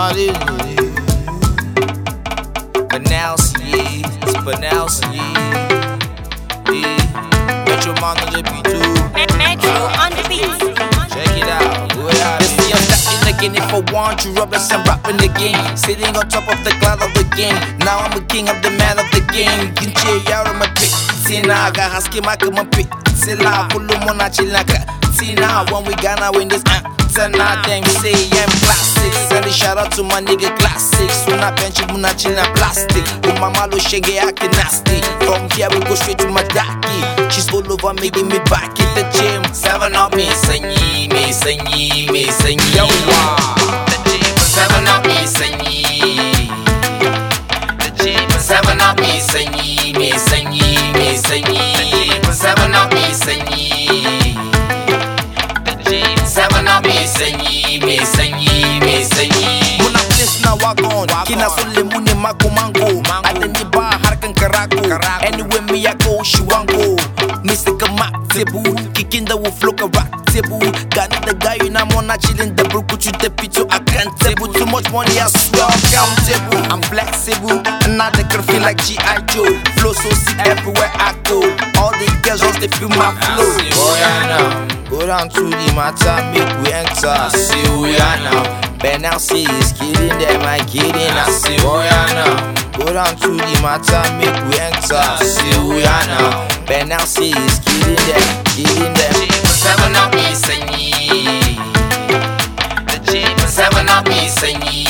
Penalty, it's penalty. Metro man on the beat too. Metro on the beat. Check it out. This is I'm starting again. If I want you, Robles, I'm rapping again. Sitting on top of the cloud of the game. Now I'm a king of the man of the game. Ginche yaro my pick. Tina ga haske maka my pick. Sila pulu mona chilaka. Tina when we gonna win this. Now them say I'm classic. Send a shout out to my nigga classics. Suna bench muna china plastic. With my malo shenge acting nasty. From here we go straight to my daki. She's all over me, give me back in the gym. 7 up me sanyi, me sanyi, me sanyi. Yo, 7 up me sanyi. 7 up me sanyi, me sanyi, me sanyi. 7 up me sanyi. 7 up me sanyi, me sanyi, me sanyi. Muna place na wagon, kina sulle muni mako mango. Adani ba harkan karako. Anywhere me I go, she want go. Mr. Kamak tebu, kicking the flow rock tebu. Got the guy you know mona chilling the brook to the pito accountable. Too much money I swear countable. I'm flexible, another girl feel like G.I. Joe. Flow so sick everywhere I go. All the girls just they feel my flow. Oh yeah now. Go down to the matter, make we enter. See who we are now. Penalty is killing them, I kidding. I see who we are now. Go down to the matter, make we enter. See who we are now. Penalty is killing them, killing them. 7 up me sanyi. 7 up me sanyi.